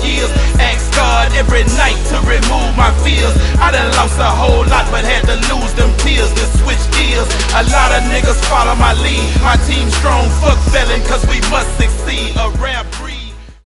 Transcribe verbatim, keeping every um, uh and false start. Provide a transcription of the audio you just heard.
years. Ask God every night to remove my fears. I done lost a whole lot but had to lose them tears to switch gears. A lot of niggas follow my lead. My team strong, fuck selling, cause we must succeed. A rap